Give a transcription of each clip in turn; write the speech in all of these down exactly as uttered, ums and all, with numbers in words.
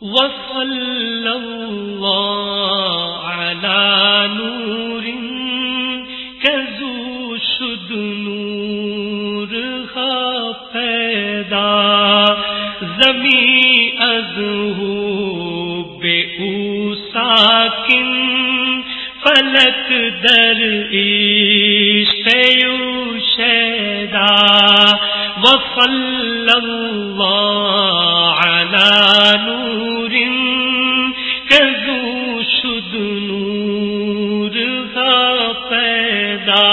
وصلی اللہ علی نور کزو شد نور ہا پیدا زمین از ہو بے او ساکن فلک در عشق یو شیدا وصلی اللہ علی نور کزو شد نور ہا پیدا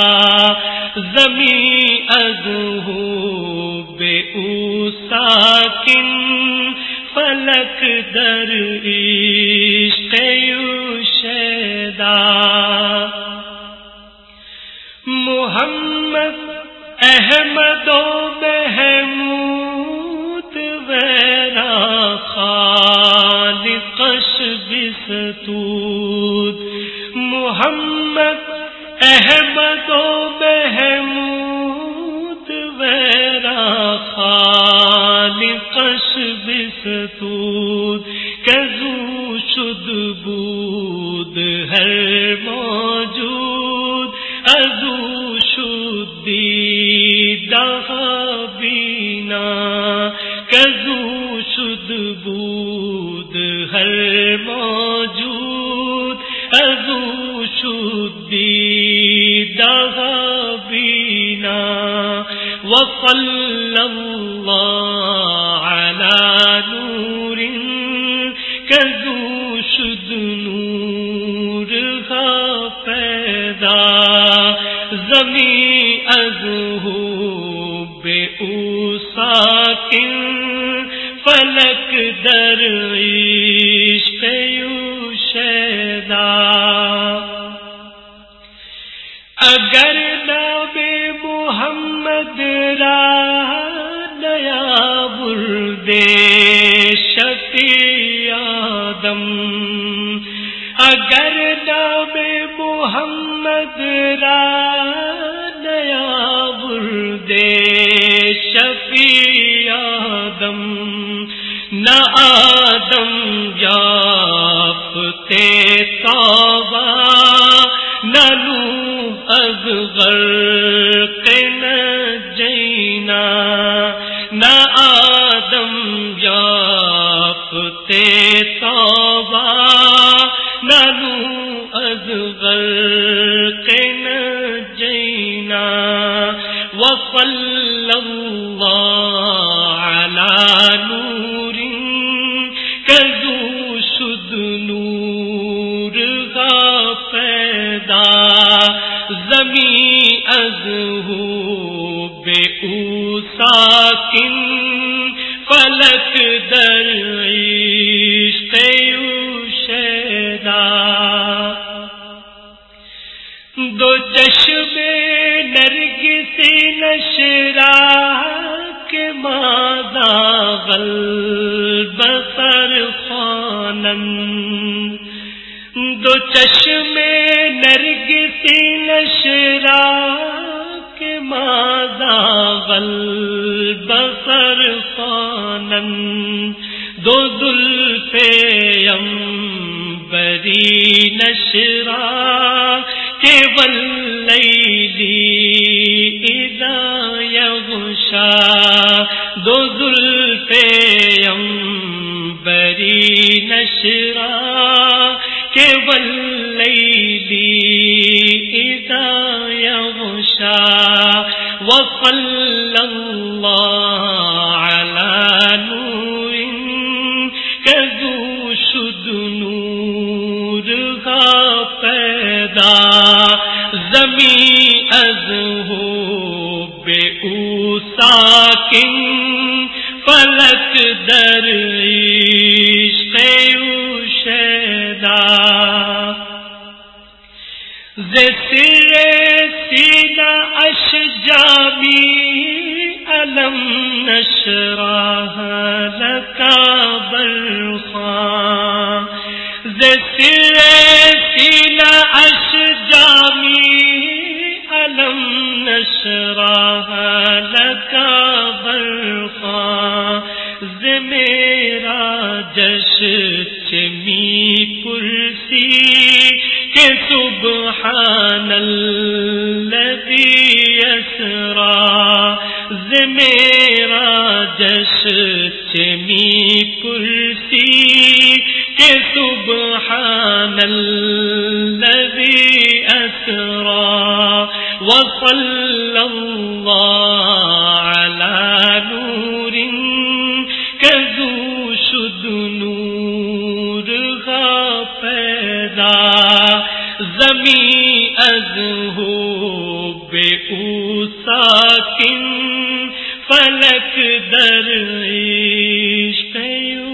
زمین از ہو بے او ساکن فلک در عشق یو شیدا محمد احمد و محمود ویرا خالقش بستود محمد احمد و محمود ویرا خالقش بستود کزو شد بود ہر موجود ازو شد دیدہ بینا کزو شد بود ہر موجود ازو شد دیدہ بینا وصلی اللہ علی نور کزو شد نور ہا پیدا زمین از ہو بے او ساکن فلک در عشق یو شیدا اگر نام محمد را نیا بردے شفیع آدم اگر نام محمد را نیا بردے شفیع آدم نہ آدم یافتے توبہ نہ نوح از غرق نجینا نہ آدم یافتے توبہ نہ نوح از غرق نجینا وصلی اللہ علی نور کزو شد نور ہا پیدا زمین از ہو بے او ساکن فلک در عشق یو شیدا دو چشم نرگس نشرا کے مادہ غلب سر خوانند دو چشم نرگس نشرا کے مادہ غلب سر خوانند دو زلف عنبری نشرا کہ واللیل اذا یغشا دو زلف عنبری نشرا کہ واللیل اذا یغشا وصلی اللہ علی نور کزو شد نور ہا پیدا زمین از ہو بے او ساکن فلک در عشق یو شیدا ز سر سینہ اشجابی علم نشرح لک برخاں ز سر سینہ اشجابی علم نشرح لک برخاں ز میرا جش چمی پرسی کہ سبحان الذی اسرا، ز میرا جش چمی پرسی کہ سبحان الذی اسرا، وصلی اللہ علی نور کذو شد نور غا پیدا، زمین از ہو بے او ساکن، فلک در عشق